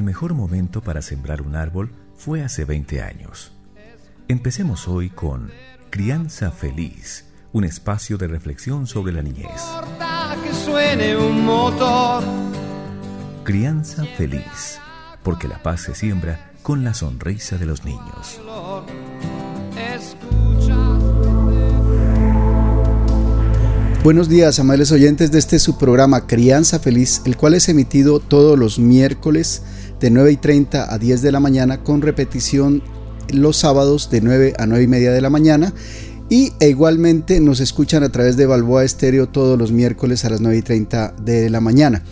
mejor momento para sembrar un árbol fue hace 20 años. Empecemos hoy con Crianza Feliz, un espacio de reflexión sobre la niñez. Que suene un motor. Crianza Feliz, porque la paz se siembra con la sonrisa de los niños. Buenos días, amables oyentes de su programa Crianza Feliz, el cual es emitido todos los miércoles de 9:30 a 10 de la mañana, con repetición los sábados de 9 a 9:30 de la mañana, e igualmente nos escuchan a través de Balboa Estéreo todos los miércoles a las 9:30 de la mañana.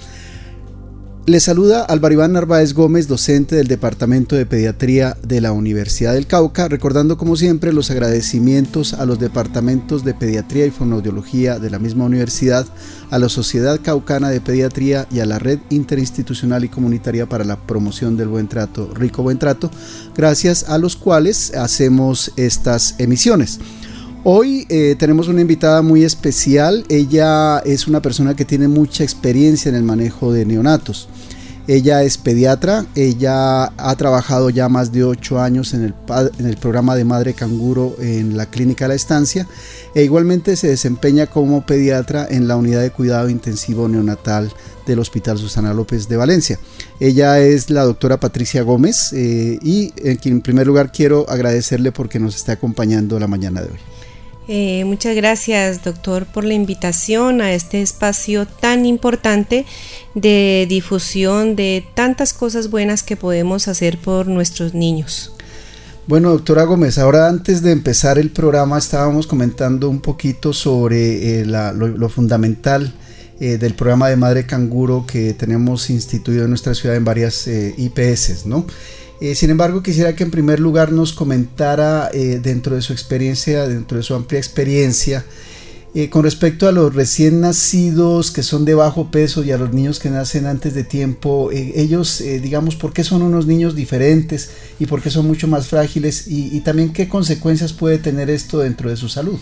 Les saluda Álvaro Iván Narváez Gómez, docente del Departamento de Pediatría de la Universidad del Cauca, recordando como siempre los agradecimientos a los departamentos de Pediatría y Fonoaudiología de la misma universidad, a la Sociedad Caucana de Pediatría y a la Red Interinstitucional y Comunitaria para la Promoción del Buen Trato, Rico Buen Trato, gracias a los cuales hacemos estas emisiones. Hoy tenemos una invitada muy especial. Ella es una persona que tiene mucha experiencia en el manejo de neonatos. Ella es pediatra, ella ha trabajado ya más de 8 años en el programa de Madre Canguro en la Clínica La Estancia, e igualmente se desempeña como pediatra en la Unidad de Cuidado Intensivo Neonatal del Hospital Susana López de Valencia. Ella es la doctora Patricia Gómez, y en primer lugar quiero agradecerle porque nos está acompañando la mañana de hoy. Muchas gracias, doctor, por la invitación a este espacio tan importante de difusión de tantas cosas buenas que podemos hacer por nuestros niños. Bueno, doctora Gómez, ahora antes de empezar el programa estábamos comentando un poquito sobre lo fundamental del programa de Madre Canguro que tenemos instituido en nuestra ciudad en varias IPS, ¿no? Sin embargo, quisiera que en primer lugar nos comentara dentro de su experiencia, dentro de su amplia experiencia, con respecto a los recién nacidos que son de bajo peso y a los niños que nacen antes de tiempo, ellos, digamos, ¿por qué son unos niños diferentes y por qué son mucho más frágiles? Y también, ¿qué consecuencias puede tener esto dentro de su salud?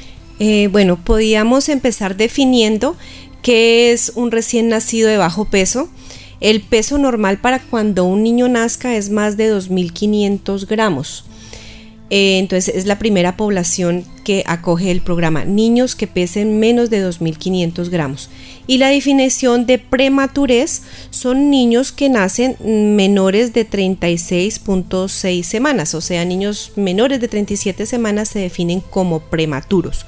Bueno, podíamos empezar definiendo qué es un recién nacido de bajo peso. El peso normal para cuando un niño nazca es más de 2.500 gramos. Entonces es la primera población que acoge el programa, niños que pesen menos de 2.500 gramos. Y la definición de prematurez son niños que nacen menores de 36.6 semanas, o sea, niños menores de 37 semanas se definen como prematuros.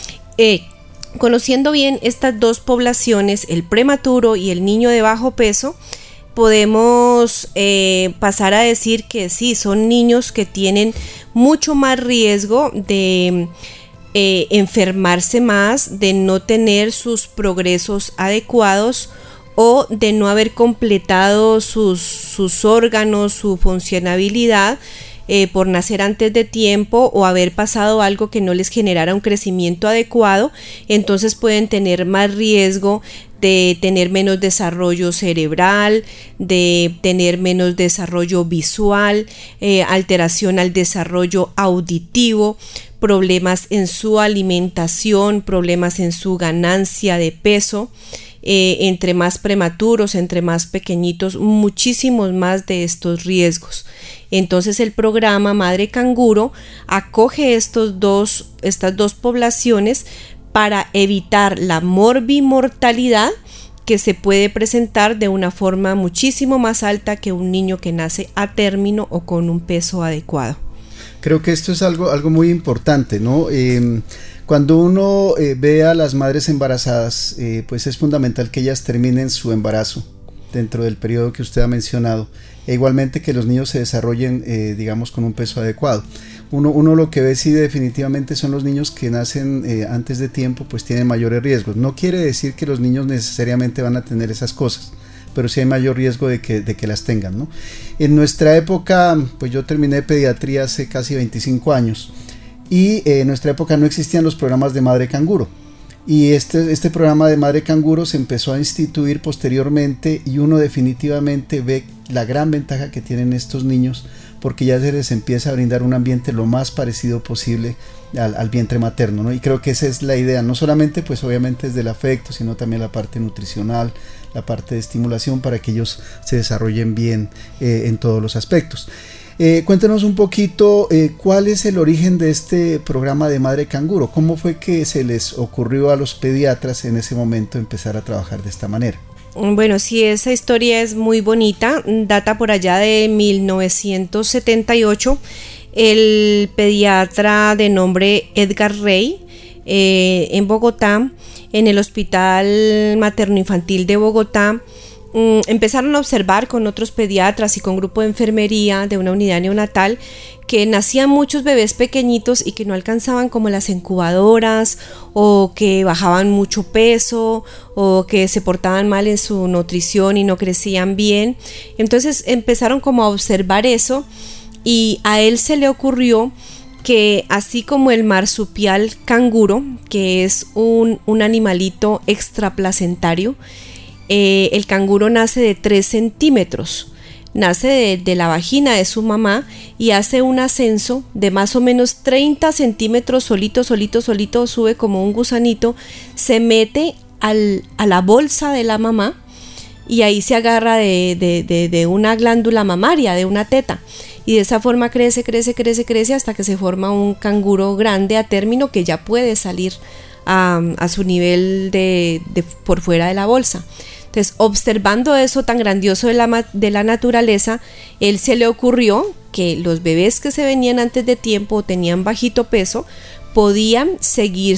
Conociendo bien estas dos poblaciones, el prematuro y el niño de bajo peso, podemos pasar a decir que sí, son niños que tienen mucho más riesgo de enfermarse más, de no tener sus progresos adecuados o de no haber completado sus órganos, su funcionabilidad, por nacer antes de tiempo o haber pasado algo que no les generara un crecimiento adecuado. Entonces pueden tener más riesgo de tener menos desarrollo cerebral, de tener menos desarrollo visual, alteración al desarrollo auditivo, problemas en su alimentación, problemas en su ganancia de peso. Entre más prematuros, entre más pequeñitos, muchísimos más de estos riesgos. Entonces el programa Madre Canguro acoge estas dos poblaciones para evitar la morbimortalidad que se puede presentar de una forma muchísimo más alta que un niño que nace a término o con un peso adecuado. Creo que esto es algo muy importante, ¿no? Cuando uno ve a las madres embarazadas, pues es fundamental que ellas terminen su embarazo dentro del periodo que usted ha mencionado, e igualmente que los niños se desarrollen, digamos, con un peso adecuado. Uno lo que ve sí definitivamente son los niños que nacen antes de tiempo, pues tienen mayores riesgos. No quiere decir que los niños necesariamente van a tener esas cosas, pero sí hay mayor riesgo de que las tengan, ¿no? En nuestra época, pues yo terminé pediatría hace casi 25 años, y en nuestra época no existían los programas de Madre Canguro, y este programa de Madre Canguro se empezó a instituir posteriormente, y uno definitivamente ve la gran ventaja que tienen estos niños porque ya se les empieza a brindar un ambiente lo más parecido posible al vientre materno, ¿no? Y creo que esa es la idea, no solamente pues obviamente desde el afecto, sino también la parte nutricional, la parte de estimulación para que ellos se desarrollen bien en todos los aspectos. Cuéntenos un poquito cuál es el origen de este programa de Madre Canguro. ¿Cómo fue que se les ocurrió a los pediatras en ese momento empezar a trabajar de esta manera? Bueno, sí, esa historia es muy bonita, data por allá de 1978. El pediatra de nombre Edgar Rey, en Bogotá, en el Hospital Materno-Infantil de Bogotá, empezaron a observar con otros pediatras y con grupo de enfermería de una unidad neonatal que nacían muchos bebés pequeñitos y que no alcanzaban como las incubadoras, o que bajaban mucho peso, o que se portaban mal en su nutrición y no crecían bien. Entonces empezaron como a observar eso, y a él se le ocurrió que así como el marsupial canguro, que es un animalito extraplacentario, el canguro nace de 3 centímetros, nace de la vagina de su mamá y hace un ascenso de más o menos 30 centímetros solito, sube como un gusanito, se mete a la bolsa de la mamá y ahí se agarra de una glándula mamaria, de una teta. Y de esa forma crece hasta que se forma un canguro grande a término que ya puede salir a su nivel de por fuera de la bolsa. Entonces, observando eso tan grandioso de la naturaleza, él se le ocurrió que los bebés que se venían antes de tiempo o tenían bajito peso podían seguir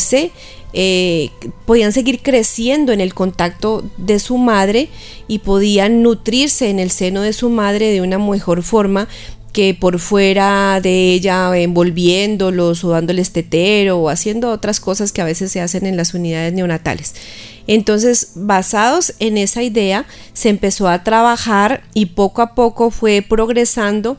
creciendo en el contacto de su madre y podían nutrirse en el seno de su madre de una mejor forma que por fuera de ella, envolviéndolos o dándoles tetero o haciendo otras cosas que a veces se hacen en las unidades neonatales. Entonces, basados en esa idea, se empezó a trabajar y poco a poco fue progresando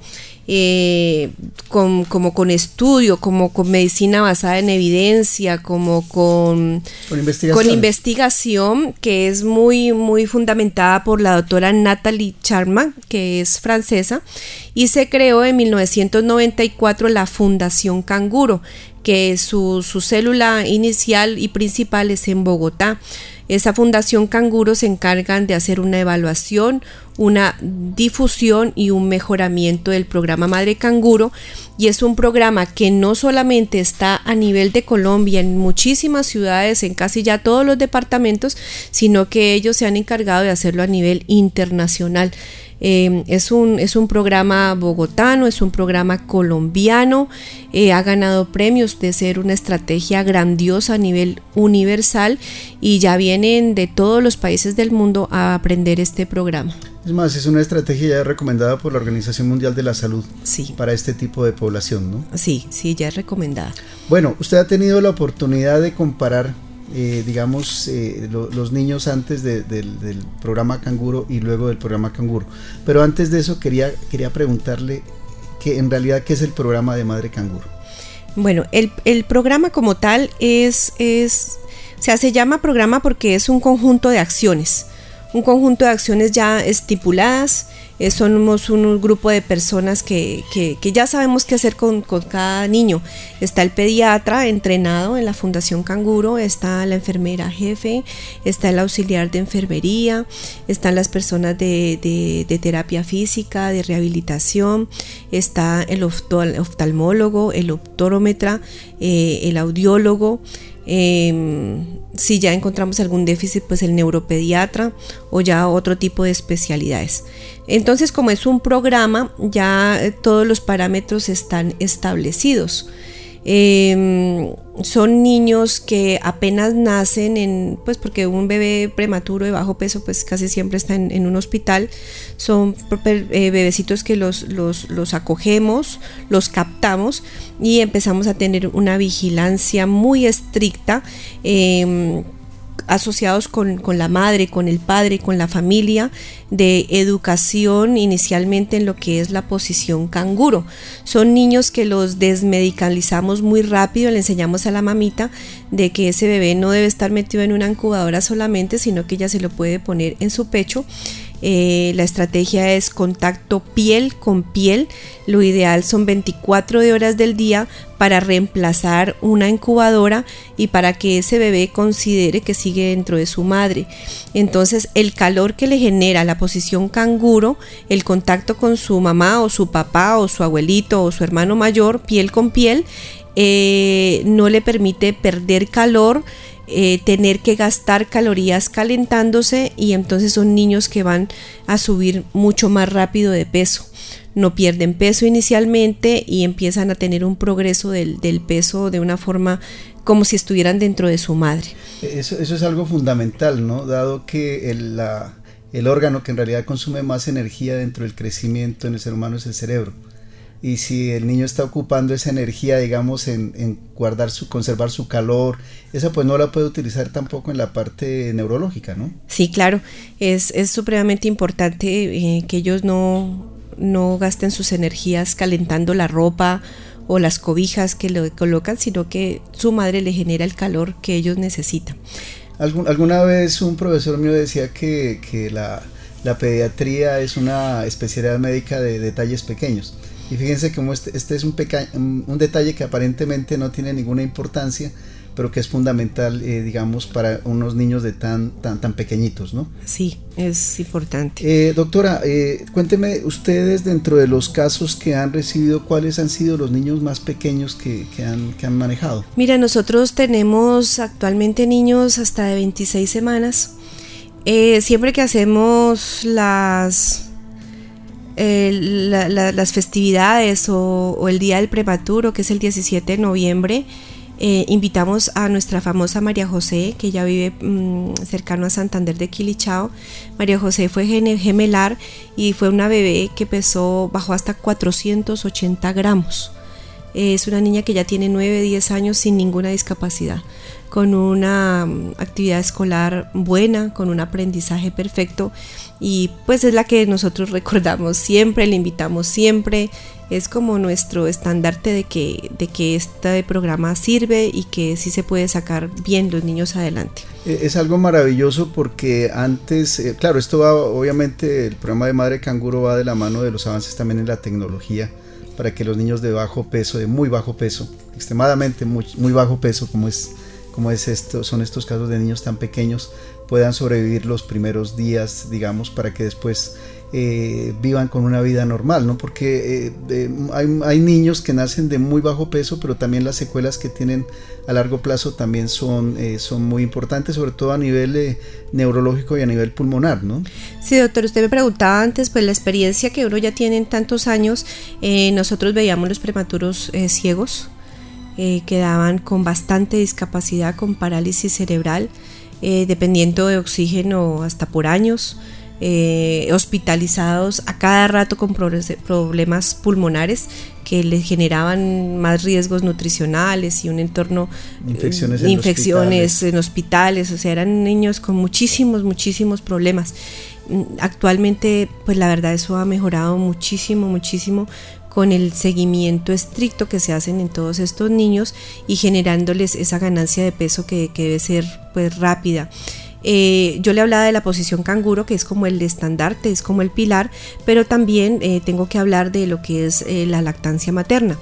con estudio, como con medicina basada en evidencia, como con investigación, que es muy, muy fundamentada por la doctora Nathalie Charman, que es francesa, y se creó en 1994 la Fundación Canguro, que su célula inicial y principal es en Bogotá. Esa Fundación Canguro se encargan de hacer una evaluación, una difusión y un mejoramiento del programa Madre Canguro, y es un programa que no solamente está a nivel de Colombia, en muchísimas ciudades, en casi ya todos los departamentos, sino que ellos se han encargado de hacerlo a nivel internacional. Es un programa bogotano, es un programa colombiano, ha ganado premios de ser una estrategia grandiosa a nivel universal, y ya vienen de todos los países del mundo a aprender este programa. Es más, es una estrategia ya recomendada por la Organización Mundial de la Salud, sí, para este tipo de población, ¿no? Sí, ya es recomendada. Bueno, usted ha tenido la oportunidad de comparar los niños antes del programa Canguro y luego del programa Canguro, pero antes de eso quería preguntarle que en realidad ¿qué es el programa de Madre Canguro? Bueno, el programa como tal se llama programa porque es un conjunto de acciones ya estipuladas. Somos un grupo de personas que ya sabemos qué hacer con cada niño. Está el pediatra entrenado en la Fundación Canguro, está la enfermera jefe, está el auxiliar de enfermería, están las personas de terapia física, de rehabilitación, está el oftalmólogo, el optómetra, el audiólogo. Si ya encontramos algún déficit, pues el neuropediatra o ya otro tipo de especialidades. Entonces, como es un programa, ya todos los parámetros están establecidos. Son niños que apenas nacen pues porque un bebé prematuro de bajo peso pues casi siempre está en un hospital. Son bebecitos que los acogemos, los captamos y empezamos a tener una vigilancia muy estricta, asociados con la madre, con el padre, con la familia, de educación inicialmente en lo que es la posición canguro. Son niños que los desmedicalizamos muy rápido, le enseñamos a la mamita de que ese bebé no debe estar metido en una incubadora solamente, sino que ella se lo puede poner en su pecho, La estrategia es contacto piel con piel. Lo ideal son 24 horas del día para reemplazar una incubadora y para que ese bebé considere que sigue dentro de su madre. Entonces el calor que le genera la posición canguro, el contacto con su mamá o su papá o su abuelito o su hermano mayor, piel con piel, no le permite perder calor, tener que gastar calorías calentándose, y entonces son niños que van a subir mucho más rápido de peso. No pierden peso inicialmente y empiezan a tener un progreso del peso de una forma como si estuvieran dentro de su madre. Eso es algo fundamental, ¿no? Dado que el órgano que en realidad consume más energía dentro del crecimiento en el ser humano es el cerebro. Y si el niño está ocupando esa energía, digamos, en conservar su calor, esa pues no la puede utilizar tampoco en la parte neurológica, ¿no? Sí, claro, es supremamente importante que ellos no gasten sus energías calentando la ropa o las cobijas que le colocan, sino que su madre le genera el calor que ellos necesitan. Alguna vez un profesor mío decía que la pediatría es una especialidad médica de detalles pequeños. Y fíjense cómo este es un detalle que aparentemente no tiene ninguna importancia, pero que es fundamental, digamos, para unos niños de tan pequeñitos, ¿no? Sí, es importante. Doctora, cuénteme ustedes, dentro de los casos que han recibido, ¿cuáles han sido los niños más pequeños que han manejado? Mira, nosotros tenemos actualmente niños hasta de 26 semanas. Siempre que hacemos las festividades o el día del prematuro, que es el 17 de noviembre, invitamos a nuestra famosa María José, que ya vive cercano a Santander de Quilichao. María José fue gemelar y fue una bebé que bajó hasta 480 gramos. Es una niña que ya tiene 9-10 años sin ninguna discapacidad, con una actividad escolar buena, con un aprendizaje perfecto, y pues es la que nosotros recordamos siempre, le invitamos siempre. Es como nuestro estandarte de que este programa sirve y que sí se puede sacar bien los niños adelante. Es algo maravilloso porque antes, claro, esto va, obviamente el programa de Madre Canguro va de la mano de los avances también en la tecnología, para que los niños de bajo peso, de muy bajo peso, extremadamente muy bajo peso, son estos casos de niños tan pequeños, puedan sobrevivir los primeros días, digamos, para que después vivan con una vida normal, ¿no? Porque hay niños que nacen de muy bajo peso, pero también las secuelas que tienen a largo plazo también son muy importantes, sobre todo a nivel neurológico y a nivel pulmonar, ¿no? Sí, doctor, usted me preguntaba antes, pues la experiencia que uno ya tiene en tantos años. Nosotros veíamos los prematuros ciegos, quedaban con bastante discapacidad, con parálisis cerebral, dependiendo de oxígeno hasta por años, hospitalizados a cada rato con problemas pulmonares que les generaban más riesgos nutricionales y un entorno infecciones en hospitales. O sea, eran niños con muchísimos problemas. Actualmente, pues la verdad, eso ha mejorado muchísimo con el seguimiento estricto que se hacen en todos estos niños y generándoles esa ganancia de peso que debe ser pues rápida. Yo le hablaba de la posición canguro, que es como el estandarte, es como el pilar, pero también tengo que hablar de lo que es la lactancia materna.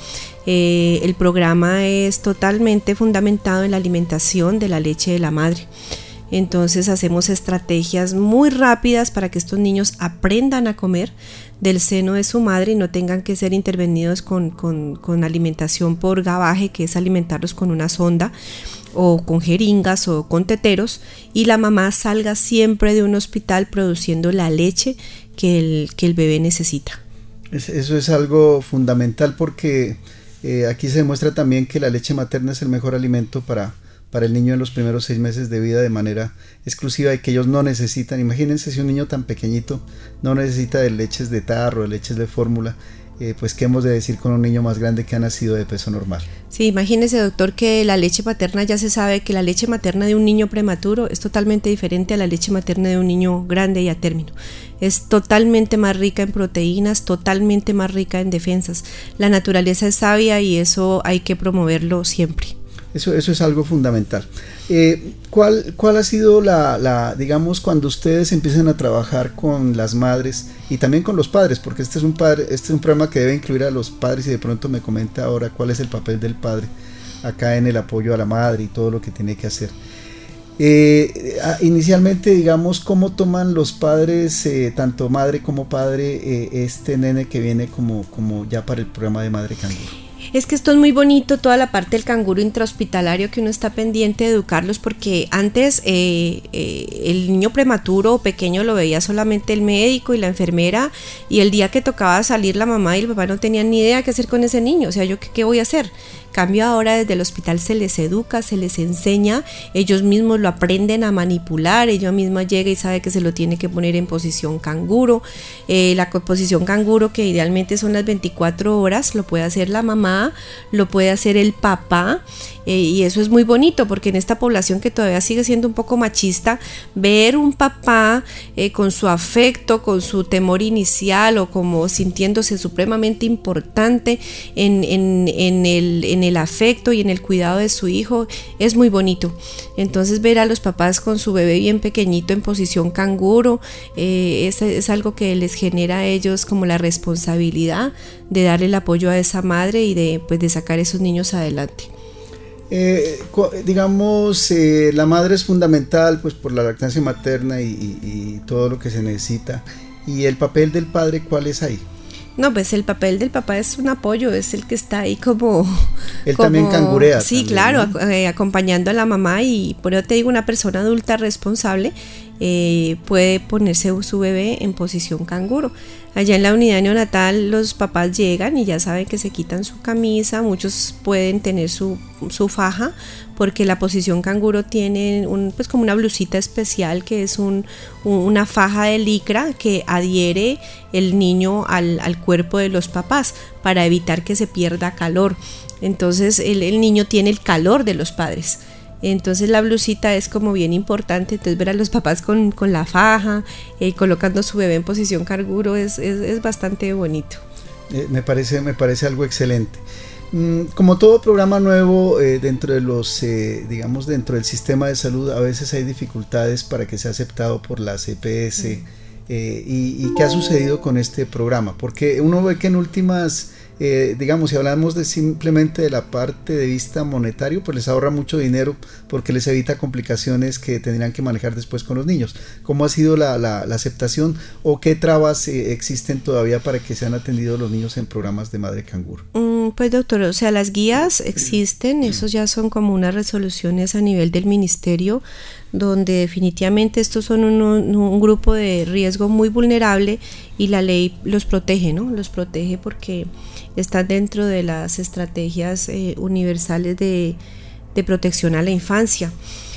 El programa es totalmente fundamentado en la alimentación de la leche de la madre. Entonces hacemos estrategias muy rápidas para que estos niños aprendan a comer del seno de su madre y no tengan que ser intervenidos con alimentación por gabaje, que es alimentarlos con una sonda o con jeringas o con teteros, y la mamá salga siempre de un hospital produciendo la leche que el bebé necesita. Eso es algo fundamental porque aquí se demuestra también que la leche materna es el mejor alimento para el niño en los primeros 6 meses de vida de manera exclusiva, y que ellos no necesitan. Imagínense si un niño tan pequeñito no necesita de leches de tarro, de leches de fórmula, pues qué hemos de decir con un niño más grande que ha nacido de peso normal. Sí, imagínese, doctor, que la leche materna, ya se sabe que la leche materna de un niño prematuro es totalmente diferente a la leche materna de un niño grande y a término. Es totalmente más rica en proteínas, totalmente más rica en defensas. La naturaleza es sabia y eso hay que promoverlo siempre. Eso es algo fundamental. ¿Cuál ha sido digamos, cuando ustedes empiezan a trabajar con las madres y también con los padres? Porque este es un programa que debe incluir a los padres, y de pronto me comenta ahora cuál es el papel del padre acá en el apoyo a la madre y todo lo que tiene que hacer. Inicialmente, digamos, ¿cómo toman los padres, tanto madre como padre, este nene que viene como ya para el programa de Madre Canguro? Es que esto es muy bonito, toda la parte del canguro intrahospitalario, que uno está pendiente de educarlos, porque antes el niño prematuro o pequeño lo veía solamente el médico y la enfermera, y el día que tocaba salir la mamá y el papá no tenían ni idea qué hacer con ese niño. O sea, ¿yo qué voy a hacer? Cambio ahora, desde el hospital se les educa, se les enseña, ellos mismos lo aprenden a manipular, ella misma llega y sabe que se lo tiene que poner en posición canguro. La posición canguro, que idealmente son las 24 horas, lo puede hacer la mamá, lo puede hacer el papá, y eso es muy bonito, porque en esta población que todavía sigue siendo un poco machista, ver un papá con su afecto, con su temor inicial, o como sintiéndose supremamente importante en el afecto y en el cuidado de su hijo, es muy bonito. Entonces, ver a los papás con su bebé bien pequeñito en posición canguro, es algo que les genera a ellos como la responsabilidad de darle el apoyo a esa madre y de sacar a esos niños adelante. Digamos, la madre es fundamental, pues, por la lactancia materna y todo lo que se necesita. ¿Y el papel del padre cuál es ahí? No, pues el papel del papá es un apoyo, es el que está ahí como... Él también cangurea. Sí, también, claro, ¿no? Acompañando a la mamá, y por eso te digo, una persona adulta responsable puede ponerse su bebé en posición canguro. Allá en la unidad neonatal los papás llegan y ya saben que se quitan su camisa, muchos pueden tener su faja, porque la posición canguro tiene pues como una blusita especial, que es una faja de licra que adhiere el niño al cuerpo de los papás para evitar que se pierda calor. Entonces el niño tiene el calor de los padres. Entonces la blusita es como bien importante. Entonces ver a los papás con la faja, colocando su bebé en posición canguro es bastante bonito. Me parece algo excelente. Como todo programa nuevo, dentro de los, digamos, dentro del sistema de salud, a veces hay dificultades para que sea aceptado por las EPS. ¿Y qué ha sucedido con este programa? Porque uno ve que en últimas, digamos, si hablamos simplemente de la parte de vista monetario, pues les ahorra mucho dinero, porque les evita complicaciones que tendrían que manejar después con los niños. ¿Cómo ha sido la aceptación, o qué trabas existen todavía para que sean atendidos los niños en programas de Madre Canguro? Pues, doctor, o sea, las guías existen, esos ya son como unas resoluciones a nivel del ministerio, donde definitivamente estos son un grupo de riesgo muy vulnerable, y la ley los protege, ¿no? Los protege porque están dentro de las estrategias universales de protección a la infancia.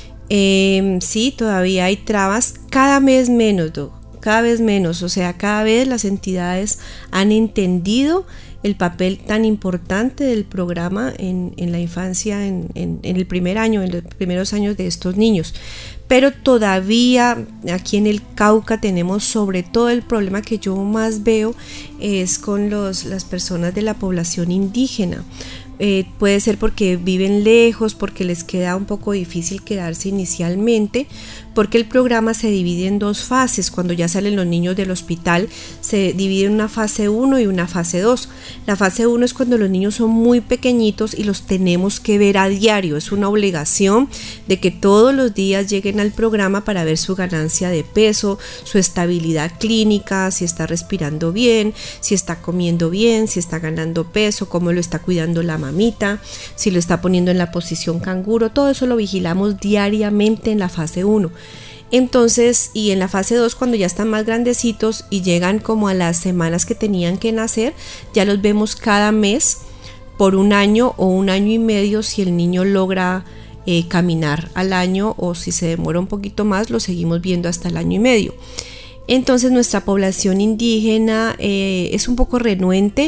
Sí, todavía hay trabas, cada vez menos, cada vez menos, o sea, cada vez las entidades han entendido el papel tan importante del programa en la infancia, en el primer año, en los primeros años de estos niños. Pero todavía aquí en el Cauca tenemos, sobre todo, el problema que yo más veo es con las personas de la población indígena. Puede ser porque viven lejos, porque les queda un poco difícil quedarse inicialmente, porque el programa se divide en dos fases. Cuando ya salen los niños del hospital, se divide en una fase 1 y una fase 2. La fase 1 es cuando los niños son muy pequeñitos y los tenemos que ver a diario. Es una obligación de que todos los días lleguen al programa para ver su ganancia de peso, su estabilidad clínica, si está respirando bien, si está comiendo bien, si está ganando peso, cómo lo está cuidando la mamita, si lo está poniendo en la posición canguro. Todo eso lo vigilamos diariamente en la fase 1. Entonces, y en la fase 2, cuando ya están más grandecitos y llegan como a las semanas que tenían que nacer, ya los vemos cada mes por 1 año o 1 año y medio, si el niño logra caminar al año, o si se demora un poquito más, lo seguimos viendo hasta el año y medio. Entonces nuestra población indígena es un poco renuente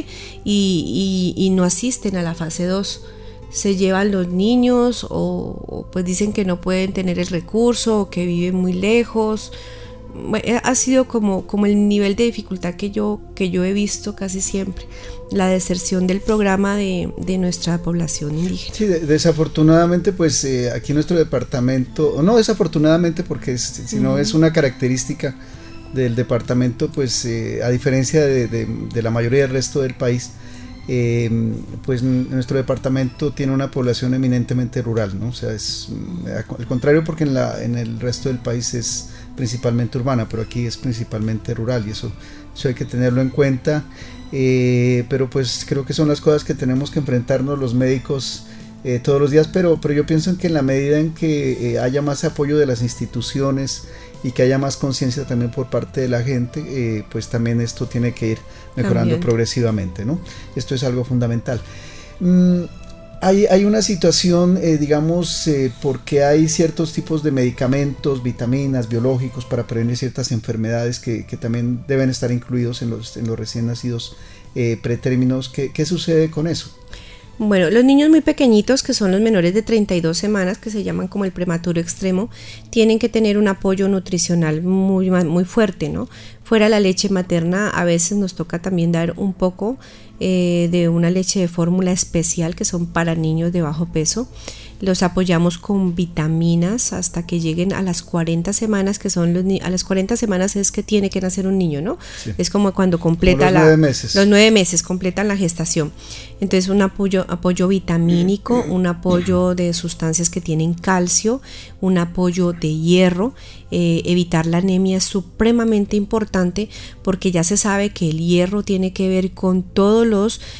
y no asisten a la fase 2. Se llevan los niños, o pues dicen que no pueden tener el recurso, o que viven muy lejos. ha sido como el nivel de dificultad que yo he visto casi siempre, la deserción del programa de nuestra población indígena. Sí, desafortunadamente pues aquí en nuestro departamento, o no desafortunadamente porque sino es una característica del departamento, pues a diferencia de la mayoría del resto del país, pues nuestro departamento tiene una población eminentemente rural, ¿no? O sea, es al contrario, porque en el resto del país es principalmente urbana, pero aquí es principalmente rural, y eso hay que tenerlo en cuenta, pero pues creo que son las cosas que tenemos que enfrentarnos los médicos todos los días, pero yo pienso en que en la medida en que haya más apoyo de las instituciones y que haya más conciencia también por parte de la gente, pues también esto tiene que ir mejorando progresivamente, ¿no? Esto es algo fundamental. Hay una situación, digamos, porque hay ciertos tipos de medicamentos, vitaminas, biológicos para prevenir ciertas enfermedades que también deben estar incluidos en los recién nacidos pretérminos. ¿Qué sucede con eso? Bueno, los niños muy pequeñitos, que son los menores de 32 semanas, que se llaman como el prematuro extremo, tienen que tener un apoyo nutricional muy fuerte, ¿no? Fuera la leche materna, a veces nos toca también dar un poco de una leche de fórmula especial, que son para niños de bajo peso. Los apoyamos con vitaminas hasta que lleguen a las 40 semanas, que son a las 40 semanas es que tiene que nacer un niño, ¿no? Sí. Es como cuando completa los 9 meses. Los 9 meses completan la gestación. Entonces un apoyo vitamínico, un apoyo de sustancias que tienen calcio, un apoyo de hierro. Evitar la anemia es supremamente importante, porque ya se sabe que el hierro tiene que ver con con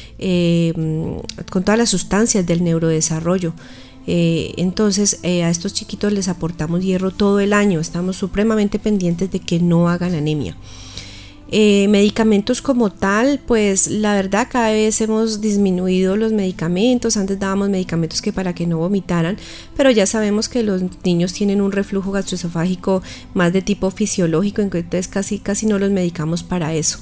todas las sustancias del neurodesarrollo. Entonces a estos chiquitos les aportamos hierro todo el año, estamos supremamente pendientes de que no hagan anemia. Medicamentos como tal, pues la verdad cada vez hemos disminuido los medicamentos. Antes dábamos medicamentos que para que no vomitaran, pero ya sabemos que los niños tienen un reflujo gastroesofágico más de tipo fisiológico, entonces casi no los medicamos para eso.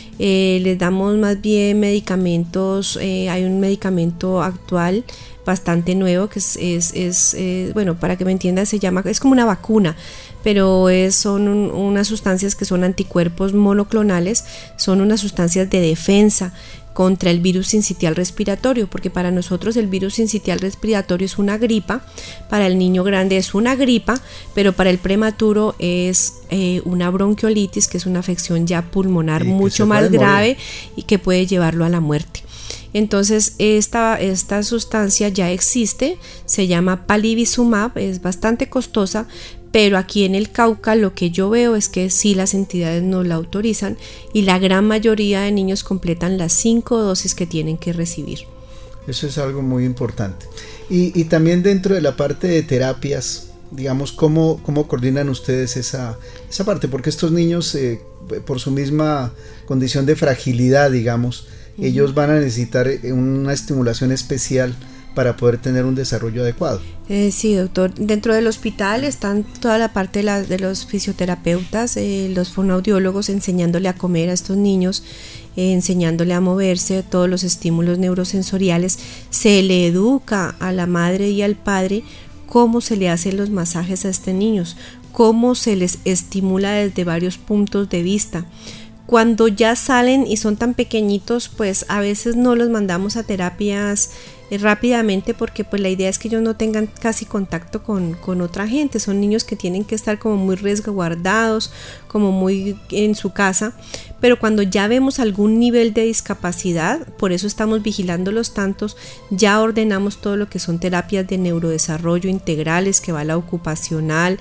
Les damos más bien medicamentos. Hay un medicamento actual bastante nuevo que es bueno, para que me entiendan, es como una vacuna, pero son unas sustancias que son anticuerpos monoclonales, son unas sustancias de defensa contra el virus sincitial respiratorio, porque para nosotros el virus sincitial respiratorio es una gripa, para el niño grande es una gripa, pero para el prematuro es una bronquiolitis, que es una afección ya pulmonar mucho más grave y que puede llevarlo a la muerte. Entonces esta sustancia ya existe, se llama palivizumab, es bastante costosa, pero aquí en el Cauca lo que yo veo es que sí, las entidades nos la autorizan y la gran mayoría de niños completan las 5 dosis que tienen que recibir. Eso es algo muy importante. Y también dentro de la parte de terapias, digamos, ¿cómo coordinan ustedes esa parte? Porque estos niños, por su misma condición de fragilidad, digamos, ellos van a necesitar una estimulación especial para poder tener un desarrollo adecuado. Sí, doctor. Dentro del hospital están toda la parte de los fisioterapeutas, los fonoaudiólogos enseñándole a comer a estos niños, enseñándole a moverse, todos los estímulos neurosensoriales. Se le educa a la madre y al padre cómo se le hacen los masajes a estos niños, cómo se les estimula desde varios puntos de vista. Cuando ya salen y son tan pequeñitos, pues a veces no los mandamos a terapias rápidamente, porque pues la idea es que ellos no tengan casi contacto con otra gente. Son niños que tienen que estar como muy resguardados, como muy en su casa, pero cuando ya vemos algún nivel de discapacidad, por eso estamos vigilándolos tantos, ya ordenamos todo lo que son terapias de neurodesarrollo integrales, que va la ocupacional,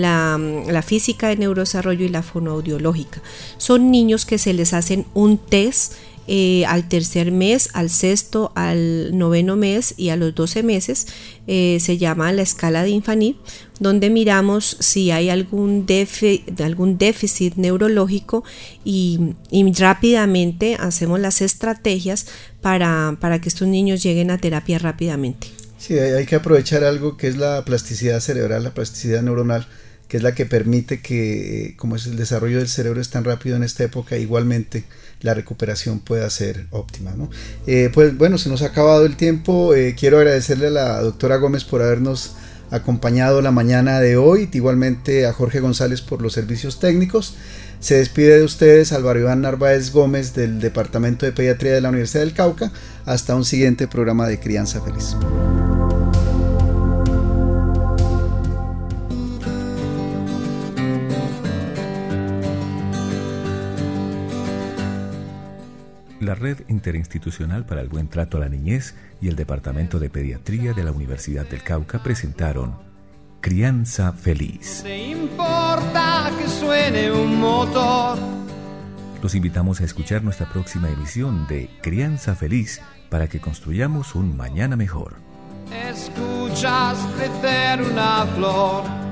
la física de neurodesarrollo y la fonoaudiológica. Son niños que se les hacen un test al tercer mes, al sexto, al 9º mes y a los 12 meses. Se llama la escala de Infanit, donde miramos si hay algún déficit neurológico y rápidamente hacemos las estrategias para que estos niños lleguen a terapia rápidamente. Sí, hay que aprovechar algo que es la plasticidad cerebral, la plasticidad neuronal, que es la que permite que, como es el desarrollo del cerebro es tan rápido en esta época, igualmente la recuperación pueda ser óptima, ¿no? Pues bueno, se nos ha acabado el tiempo. Quiero agradecerle a la doctora Gómez por habernos acompañado la mañana de hoy, igualmente a Jorge González por los servicios técnicos. Se despide de ustedes Álvaro Iván Narváez Gómez del Departamento de Pediatría de la Universidad del Cauca. Hasta un siguiente programa de Crianza Feliz. La Red Interinstitucional para el Buen Trato a la Niñez y el Departamento de Pediatría de la Universidad del Cauca presentaron Crianza Feliz. No te importa que suene un motor. Los invitamos a escuchar nuestra próxima emisión de Crianza Feliz para que construyamos un mañana mejor. Escuchas crecer una flor.